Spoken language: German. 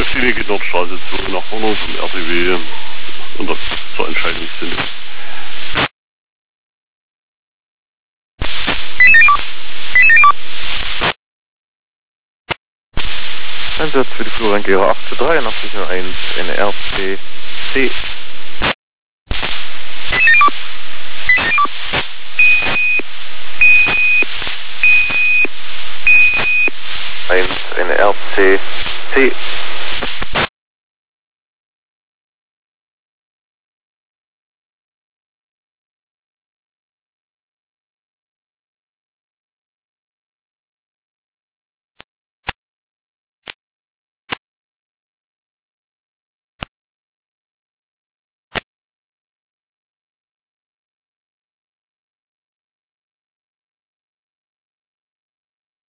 Richtlinie geht Nordstraße 2 nach vorne vom RTW und zur Entscheidungsfindung. Einsatz für die Flurangehrer 8-8301 NRC C. 1 NRC C.